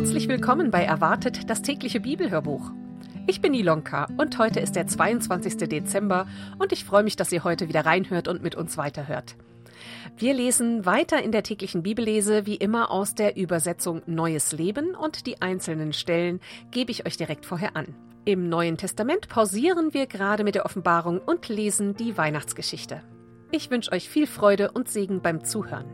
Herzlich willkommen bei Erwartet, das tägliche Bibelhörbuch. Ich bin Ilonka und heute ist der 22. Dezember und ich freue mich, dass ihr heute wieder reinhört und mit uns weiterhört. Wir lesen weiter in der täglichen Bibellese, wie immer aus der Übersetzung Neues Leben, und die einzelnen Stellen gebe ich euch direkt vorher an. Im Neuen Testament pausieren wir gerade mit der Offenbarung und lesen die Weihnachtsgeschichte. Ich wünsche euch viel Freude und Segen beim Zuhören.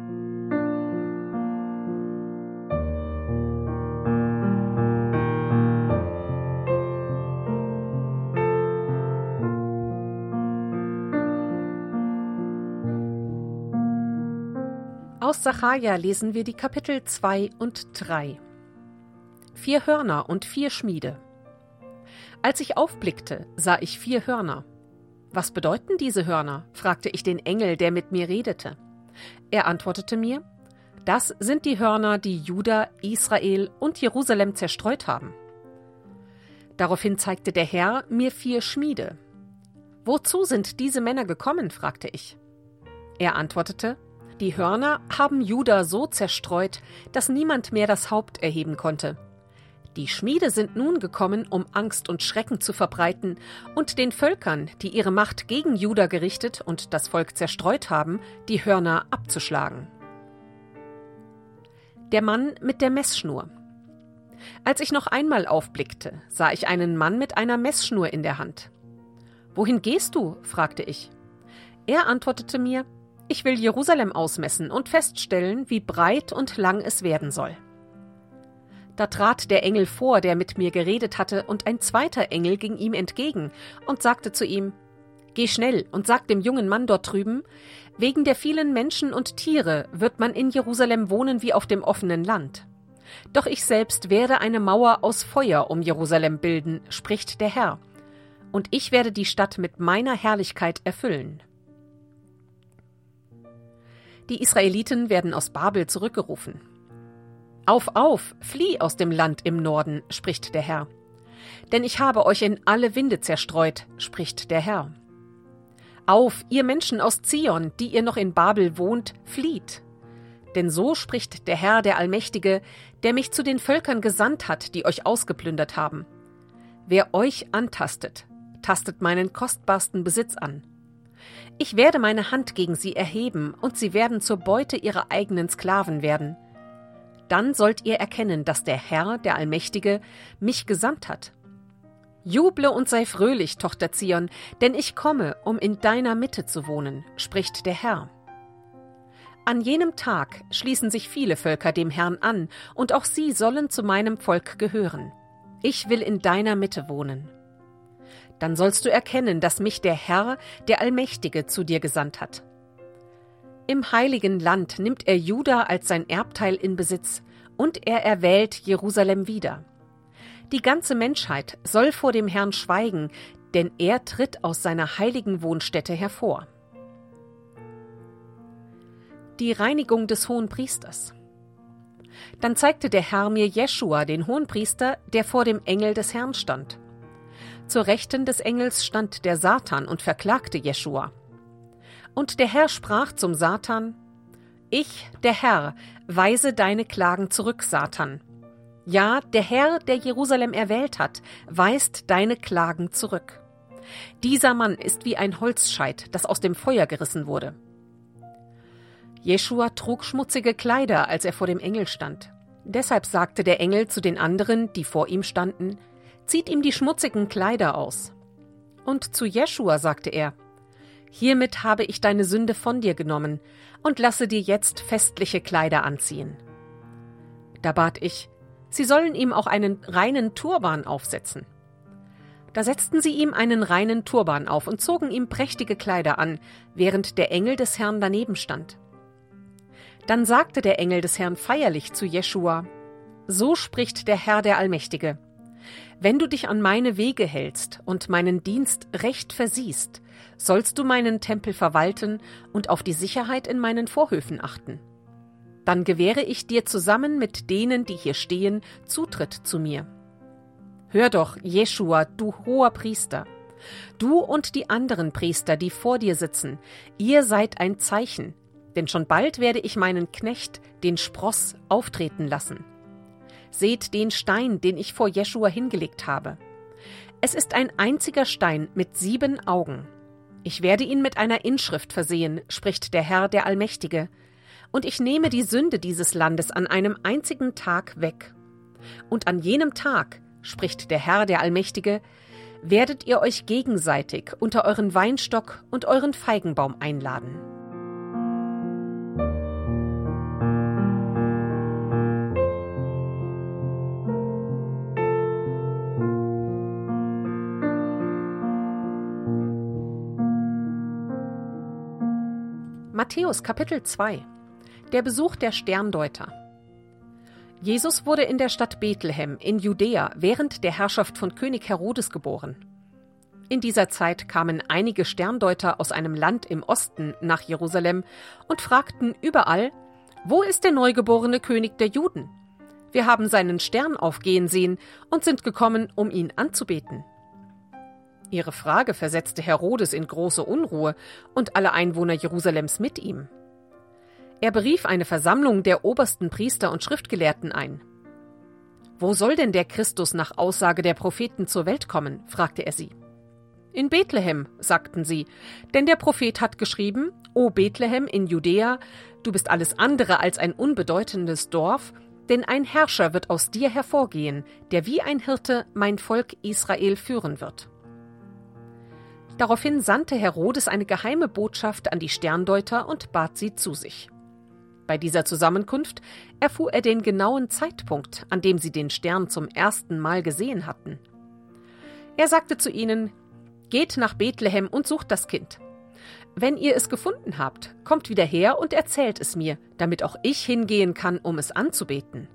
Aus Sacharja lesen wir die Kapitel 2 und 3. 4 Hörner und 4 Schmiede. Als ich aufblickte, sah ich 4 Hörner. Was bedeuten diese Hörner? Fragte ich den Engel, der mit mir redete. Er antwortete mir: Das sind die Hörner, die Juda, Israel und Jerusalem zerstreut haben. Daraufhin zeigte der Herr mir 4 Schmiede. Wozu sind diese Männer gekommen? Fragte ich. Er antwortete: Die Hörner haben Juda so zerstreut, dass niemand mehr das Haupt erheben konnte. Die Schmiede sind nun gekommen, um Angst und Schrecken zu verbreiten und den Völkern, die ihre Macht gegen Juda gerichtet und das Volk zerstreut haben, die Hörner abzuschlagen. Der Mann mit der Messschnur. Als ich noch einmal aufblickte, sah ich einen Mann mit einer Messschnur in der Hand. »Wohin gehst du?« fragte ich. Er antwortete mir: Ich will Jerusalem ausmessen und feststellen, wie breit und lang es werden soll. Da trat der Engel vor, der mit mir geredet hatte, und ein zweiter Engel ging ihm entgegen und sagte zu ihm: Geh schnell und sag dem jungen Mann dort drüben, wegen der vielen Menschen und Tiere wird man in Jerusalem wohnen wie auf dem offenen Land. Doch ich selbst werde eine Mauer aus Feuer um Jerusalem bilden, spricht der Herr, und ich werde die Stadt mit meiner Herrlichkeit erfüllen. Die Israeliten werden aus Babel zurückgerufen. Auf, flieh aus dem Land im Norden, spricht der Herr. Denn ich habe euch in alle Winde zerstreut, spricht der Herr. Auf, ihr Menschen aus Zion, die ihr noch in Babel wohnt, flieht. Denn so spricht der Herr, der Allmächtige, der mich zu den Völkern gesandt hat, die euch ausgeplündert haben. Wer euch antastet, tastet meinen kostbarsten Besitz an. Ich werde meine Hand gegen sie erheben, und sie werden zur Beute ihrer eigenen Sklaven werden. Dann sollt ihr erkennen, dass der Herr, der Allmächtige, mich gesandt hat. Juble und sei fröhlich, Tochter Zion, denn ich komme, um in deiner Mitte zu wohnen, spricht der Herr. An jenem Tag schließen sich viele Völker dem Herrn an, und auch sie sollen zu meinem Volk gehören. Ich will in deiner Mitte wohnen. Dann sollst du erkennen, dass mich der Herr, der Allmächtige, zu dir gesandt hat. Im heiligen Land nimmt er Juda als sein Erbteil in Besitz, und er erwählt Jerusalem wieder. Die ganze Menschheit soll vor dem Herrn schweigen, denn er tritt aus seiner heiligen Wohnstätte hervor. Die Reinigung des Hohenpriesters. Dann zeigte der Herr mir Jeschua, den Hohenpriester, der vor dem Engel des Herrn stand. Zur Rechten des Engels stand der Satan und verklagte Jeschua. Und der Herr sprach zum Satan: Ich, der Herr, weise deine Klagen zurück, Satan. Ja, der Herr, der Jerusalem erwählt hat, weist deine Klagen zurück. Dieser Mann ist wie ein Holzscheit, das aus dem Feuer gerissen wurde. Jeschua trug schmutzige Kleider, als er vor dem Engel stand. Deshalb sagte der Engel zu den anderen, die vor ihm standen: Zieht ihm die schmutzigen Kleider aus. Und zu Jeschua sagte er: Hiermit habe ich deine Sünde von dir genommen und lasse dir jetzt festliche Kleider anziehen. Da bat ich, sie sollen ihm auch einen reinen Turban aufsetzen. Da setzten sie ihm einen reinen Turban auf und zogen ihm prächtige Kleider an, während der Engel des Herrn daneben stand. Dann sagte der Engel des Herrn feierlich zu Jeschua: So spricht der Herr, der Allmächtige: Wenn du dich an meine Wege hältst und meinen Dienst recht versiehst, sollst du meinen Tempel verwalten und auf die Sicherheit in meinen Vorhöfen achten. Dann gewähre ich dir zusammen mit denen, die hier stehen, Zutritt zu mir. Hör doch, Jeschua, du hoher Priester, du und die anderen Priester, die vor dir sitzen, ihr seid ein Zeichen, denn schon bald werde ich meinen Knecht, den Spross, auftreten lassen. Seht den Stein, den ich vor Jeschua hingelegt habe. Es ist ein einziger Stein mit 7 Augen. Ich werde ihn mit einer Inschrift versehen, spricht der Herr, der Allmächtige. Und ich nehme die Sünde dieses Landes an einem einzigen Tag weg. Und an jenem Tag, spricht der Herr, der Allmächtige, werdet ihr euch gegenseitig unter euren Weinstock und euren Feigenbaum einladen. Matthäus Kapitel 2 – Der Besuch der Sterndeuter. Jesus wurde in der Stadt Bethlehem in Judäa während der Herrschaft von König Herodes geboren. In dieser Zeit kamen einige Sterndeuter aus einem Land im Osten nach Jerusalem und fragten überall: Wo ist der neugeborene König der Juden? Wir haben seinen Stern aufgehen sehen und sind gekommen, um ihn anzubeten. Ihre Frage versetzte Herodes in große Unruhe und alle Einwohner Jerusalems mit ihm. Er berief eine Versammlung der obersten Priester und Schriftgelehrten ein. »Wo soll denn der Christus nach Aussage der Propheten zur Welt kommen?« fragte er sie. »In Bethlehem«, sagten sie, denn der Prophet hat geschrieben: »O Bethlehem in Judäa, du bist alles andere als ein unbedeutendes Dorf, denn ein Herrscher wird aus dir hervorgehen, der wie ein Hirte mein Volk Israel führen wird.« Daraufhin sandte Herodes eine geheime Botschaft an die Sterndeuter und bat sie zu sich. Bei dieser Zusammenkunft erfuhr er den genauen Zeitpunkt, an dem sie den Stern zum ersten Mal gesehen hatten. Er sagte zu ihnen: »Geht nach Bethlehem und sucht das Kind. Wenn ihr es gefunden habt, kommt wieder her und erzählt es mir, damit auch ich hingehen kann, um es anzubeten.«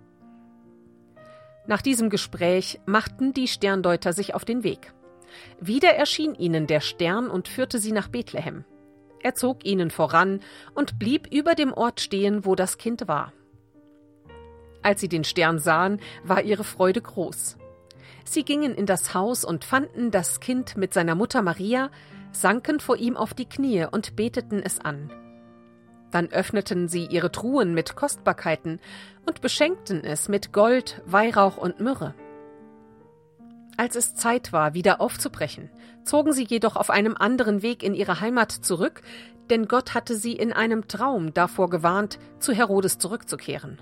Nach diesem Gespräch machten die Sterndeuter sich auf den Weg. Wieder erschien ihnen der Stern und führte sie nach Bethlehem. Er zog ihnen voran und blieb über dem Ort stehen, wo das Kind war. Als sie den Stern sahen, war ihre Freude groß. Sie gingen in das Haus und fanden das Kind mit seiner Mutter Maria, sanken vor ihm auf die Knie und beteten es an. Dann öffneten sie ihre Truhen mit Kostbarkeiten und beschenkten es mit Gold, Weihrauch und Myrrhe. Als es Zeit war, wieder aufzubrechen, zogen sie jedoch auf einem anderen Weg in ihre Heimat zurück, denn Gott hatte sie in einem Traum davor gewarnt, zu Herodes zurückzukehren.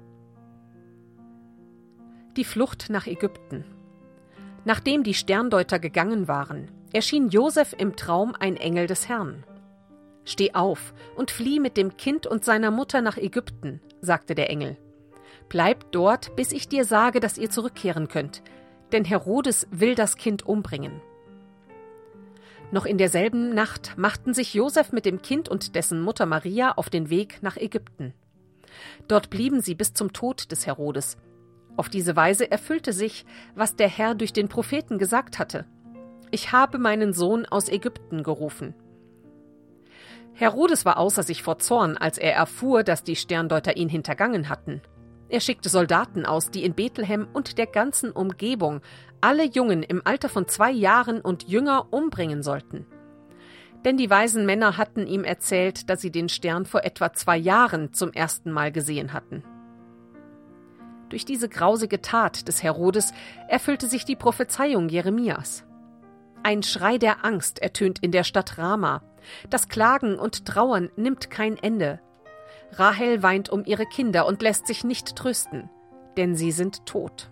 Die Flucht nach Ägypten. Nachdem die Sterndeuter gegangen waren, erschien Josef im Traum ein Engel des Herrn. »Steh auf und flieh mit dem Kind und seiner Mutter nach Ägypten«, sagte der Engel. »Bleib dort, bis ich dir sage, dass ihr zurückkehren könnt, denn Herodes will das Kind umbringen.« Noch in derselben Nacht machten sich Josef mit dem Kind und dessen Mutter Maria auf den Weg nach Ägypten. Dort blieben sie bis zum Tod des Herodes. Auf diese Weise erfüllte sich, was der Herr durch den Propheten gesagt hatte: »Ich habe meinen Sohn aus Ägypten gerufen.« Herodes war außer sich vor Zorn, als er erfuhr, dass die Sterndeuter ihn hintergangen hatten. Er schickte Soldaten aus, die in Bethlehem und der ganzen Umgebung alle Jungen im Alter von 2 Jahren und jünger umbringen sollten. Denn die weisen Männer hatten ihm erzählt, dass sie den Stern vor etwa 2 Jahren zum ersten Mal gesehen hatten. Durch diese grausige Tat des Herodes erfüllte sich die Prophezeiung Jeremias. Ein Schrei der Angst ertönt in der Stadt Rama. Das Klagen und Trauern nimmt kein Ende. Rahel weint um ihre Kinder und lässt sich nicht trösten, denn sie sind tot.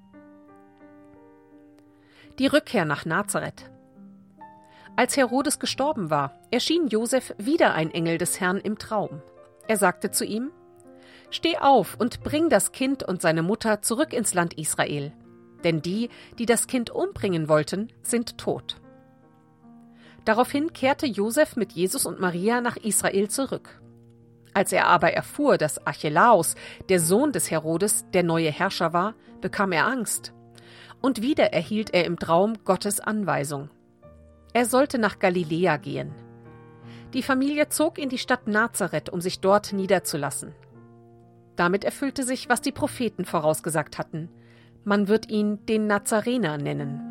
Die Rückkehr nach Nazareth. Als Herodes gestorben war, erschien Josef wieder ein Engel des Herrn im Traum. Er sagte zu ihm: »Steh auf und bring das Kind und seine Mutter zurück ins Land Israel, denn die, die das Kind umbringen wollten, sind tot.« Daraufhin kehrte Josef mit Jesus und Maria nach Israel zurück. Als er aber erfuhr, dass Archelaus, der Sohn des Herodes, der neue Herrscher war, bekam er Angst. Und wieder erhielt er im Traum Gottes Anweisung. Er sollte nach Galiläa gehen. Die Familie zog in die Stadt Nazareth, um sich dort niederzulassen. Damit erfüllte sich, was die Propheten vorausgesagt hatten: Man wird ihn den Nazarener nennen.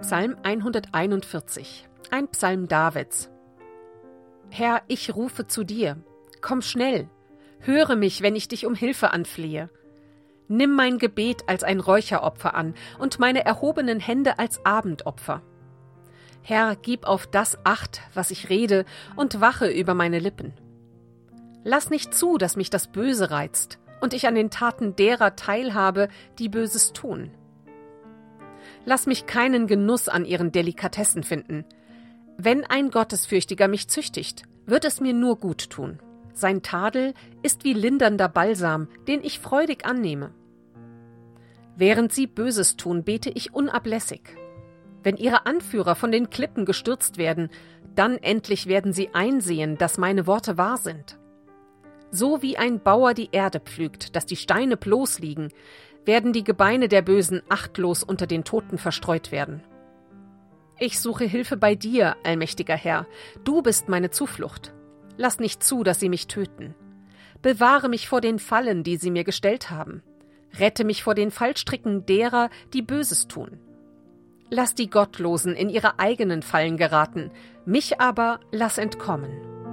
Psalm 141, ein Psalm Davids. Herr, ich rufe zu dir. Komm schnell. Höre mich, wenn ich dich um Hilfe anflehe. Nimm mein Gebet als ein Räucheropfer an und meine erhobenen Hände als Abendopfer. Herr, gib auf das Acht, was ich rede, und wache über meine Lippen. Lass nicht zu, dass mich das Böse reizt und ich an den Taten derer teilhabe, die Böses tun. Lass mich keinen Genuss an ihren Delikatessen finden. Wenn ein Gottesfürchtiger mich züchtigt, wird es mir nur gut tun. Sein Tadel ist wie lindernder Balsam, den ich freudig annehme. Während sie Böses tun, bete ich unablässig. Wenn ihre Anführer von den Klippen gestürzt werden, dann endlich werden sie einsehen, dass meine Worte wahr sind. So wie ein Bauer die Erde pflügt, dass die Steine bloß liegen, werden die Gebeine der Bösen achtlos unter den Toten verstreut werden. Ich suche Hilfe bei dir, allmächtiger Herr, du bist meine Zuflucht. Lass nicht zu, dass sie mich töten. Bewahre mich vor den Fallen, die sie mir gestellt haben. Rette mich vor den Fallstricken derer, die Böses tun. Lass die Gottlosen in ihre eigenen Fallen geraten, mich aber lass entkommen.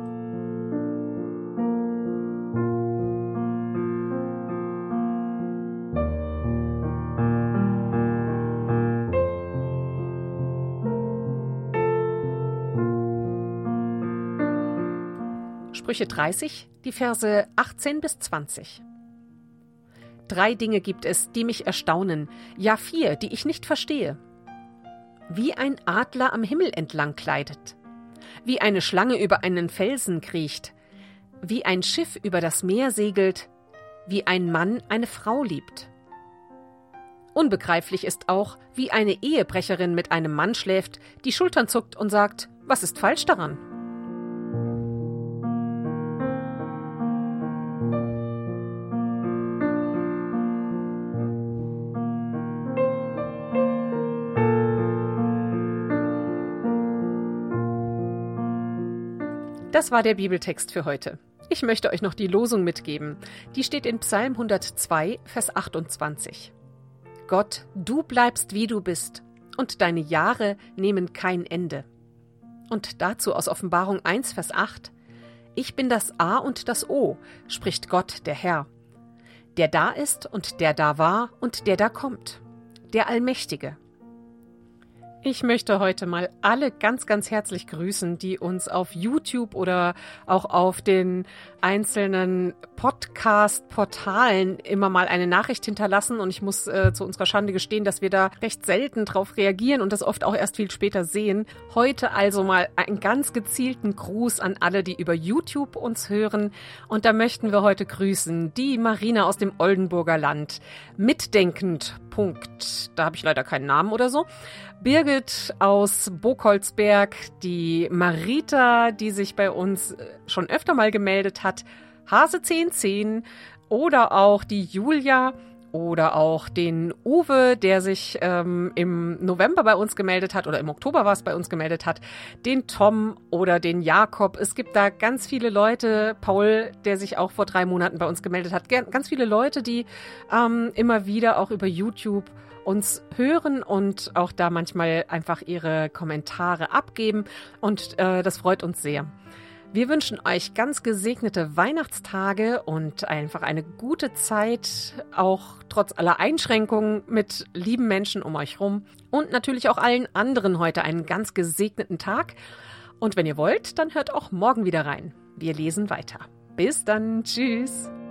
Sprüche 30, die Verse 18 bis 20. 3 Dinge gibt es, die mich erstaunen, ja 4, die ich nicht verstehe. Wie ein Adler am Himmel entlang gleitet, wie eine Schlange über einen Felsen kriecht, wie ein Schiff über das Meer segelt, wie ein Mann eine Frau liebt. Unbegreiflich ist auch, wie eine Ehebrecherin mit einem Mann schläft, die Schultern zuckt und sagt, was ist falsch daran? Das war der Bibeltext für heute. Ich möchte euch noch die Losung mitgeben. Die steht in Psalm 102, Vers 28. Gott, du bleibst, wie du bist, und deine Jahre nehmen kein Ende. Und dazu aus Offenbarung 1, Vers 8. Ich bin das A und das O, spricht Gott, der Herr. Der da ist und der da war und der da kommt. Der Allmächtige. Ich möchte heute mal alle ganz, ganz herzlich grüßen, die uns auf YouTube oder auch auf den einzelnen Podcast-Portalen immer mal eine Nachricht hinterlassen. Und ich muss zu unserer Schande gestehen, dass wir da recht selten drauf reagieren und das oft auch erst viel später sehen. Heute also mal einen ganz gezielten Gruß an alle, die über YouTube uns hören. Und da möchten wir heute grüßen die Marina aus dem Oldenburger Land, mitdenkend. Da habe ich leider keinen Namen oder so. Birgit aus Bokolsberg, die Marita, die sich bei uns schon öfter mal gemeldet hat, Hase 1010 oder auch die Julia oder auch den Uwe, der sich im November bei uns gemeldet hat oder im Oktober war es bei uns gemeldet hat, den Tom oder den Jakob. Es gibt da ganz viele Leute, Paul, der sich auch vor 3 Monaten bei uns gemeldet hat, ganz viele Leute, die immer wieder auch über YouTube uns hören und auch da manchmal einfach ihre Kommentare abgeben und das freut uns sehr. Wir wünschen euch ganz gesegnete Weihnachtstage und einfach eine gute Zeit, auch trotz aller Einschränkungen mit lieben Menschen um euch rum und natürlich auch allen anderen heute einen ganz gesegneten Tag. Und wenn ihr wollt, dann hört auch morgen wieder rein. Wir lesen weiter. Bis dann, tschüss!